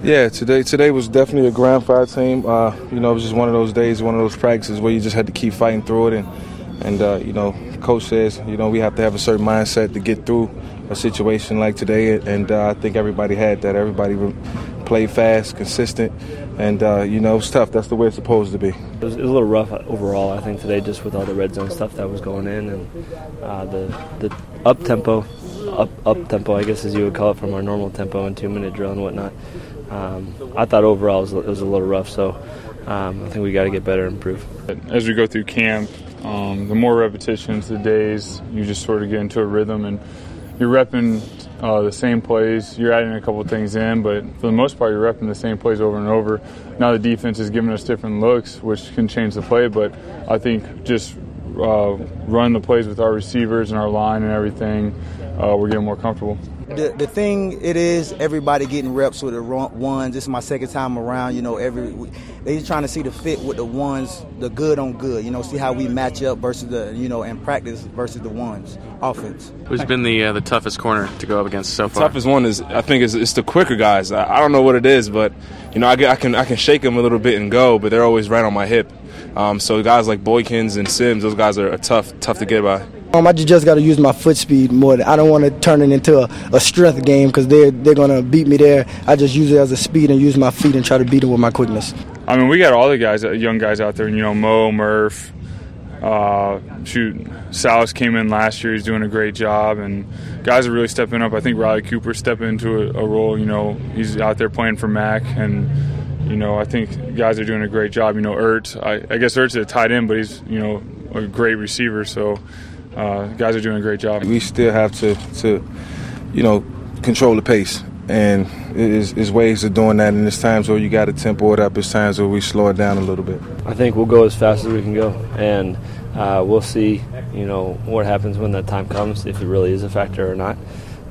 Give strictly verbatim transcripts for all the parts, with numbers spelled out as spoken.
Yeah, today today was definitely a ground fight team. Uh, you know, it was just one of those days, one of those practices where you just had to keep fighting through it. And, and uh, you know, Coach says, you know, we have to have a certain mindset to get through a situation like today. And uh, I think everybody had that. Everybody played fast, consistent, and, uh, you know, it was tough. That's the way it's supposed to be. It was, it was a little rough overall, I think, today, just with all the red zone stuff that was going in and uh, the, the up-tempo, up, up-tempo, I guess as you would call it, from our normal tempo and two-minute drill and whatnot. Um, I thought overall it was, it was a little rough, so um, I think we got to get better and improve. As we go through camp, um, the more repetitions, the days, you just sort of get into a rhythm, and you're repping uh, the same plays. You're adding a couple things in, but for the most part, you're repping the same plays over and over. Now the defense is giving us different looks, which can change the play, but I think just uh, run the plays with our receivers and our line and everything, uh, we're getting more comfortable. The the thing it is, everybody getting reps with the ones. This is my second time around. You know, every they just trying to see the fit with the ones, the good on good. You know, see how we match up versus the you know and practice versus the ones offense. Who's been the uh, the toughest corner to go up against so the far? The toughest one is I think is it's the quicker guys. I, I don't know what it is, but you know I, get, I can I can shake them a little bit and go, but they're always right on my hip. Um, so guys like Boykins and Sims, those guys are, are tough tough to get by. Um, I just got to use my foot speed more. I don't want to turn it into a, a strength game because they're, they're going to beat me there. I just use it as a speed and use my feet and try to beat them with my quickness. I mean, we got all the guys, young guys out there, you know, Mo, Murph, uh, shoot, Salas came in last year. He's doing a great job, and guys are really stepping up. I think Riley Cooper stepping into a, a role, you know, he's out there playing for Mac, and, you know, I think guys are doing a great job. You know, Ertz, I, I guess Ertz is a tight end, but he's, you know, a great receiver, so Uh, guys are doing a great job. We still have to, to you know, control the pace. And there's, there's ways of doing that. And there's times where you got to tempo it up. There's times where we slow it down a little bit. I think we'll go as fast as we can go. And uh, we'll see, you know, what happens when that time comes, if it really is a factor or not.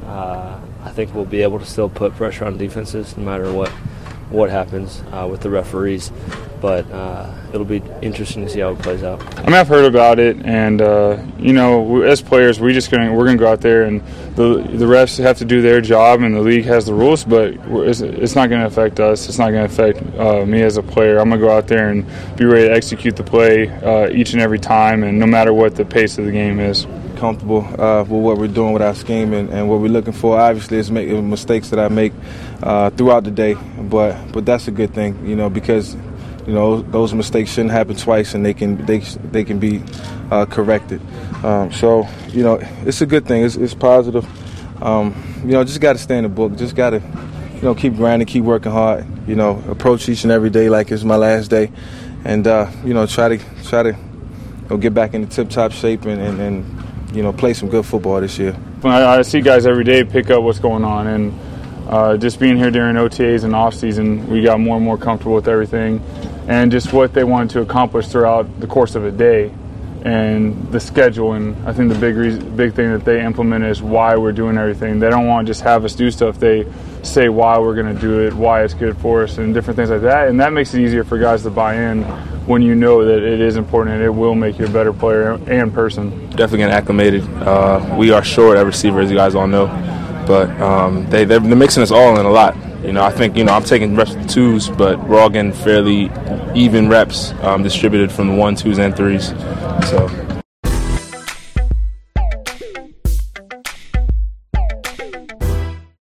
Uh, I think we'll be able to still put pressure on defenses no matter what, what happens uh, with the referees. But uh, it'll be interesting to see how it plays out. I mean, I've heard about it, and uh, you know, as players, we just gonna we're gonna go out there, and the the refs have to do their job, and the league has the rules, but it's, it's not gonna affect us. It's not gonna affect uh, me as a player. I'm gonna go out there and be ready to execute the play uh, each and every time, and no matter what the pace of the game is. Comfortable uh, with what we're doing with our scheme and, and what we're looking for. Obviously, it's making mistakes that I make uh, throughout the day, but but that's a good thing, you know, because. You know, those mistakes shouldn't happen twice, and they can they they can be uh, corrected. Um, so, you know, it's a good thing. It's, it's positive. Um, you know, just got to stay in the book. Just got to, you know, keep grinding, keep working hard. You know, approach each and every day like it's my last day, and uh, you know, try to try to you know, get back into tip-top shape and, and, and you know, play some good football this year. I, I see guys every day pick up what's going on, and uh, just being here during O T As and off season, we got more and more comfortable with everything. And just what they wanted to accomplish throughout the course of a day and the schedule. And I think the big reason, big thing that they implement is why we're doing everything. They don't want to just have us do stuff. They say why we're going to do it, why it's good for us, and different things like that. And that makes it easier for guys to buy in when you know that it is important and it will make you a better player and person. Definitely getting acclimated. Uh, we are short at receiver, as you guys all know. But um, they, they're mixing us all in a lot. You know, I think, you know, I'm taking reps with twos, but we're all getting fairly even reps um, distributed from the one, twos, and threes. So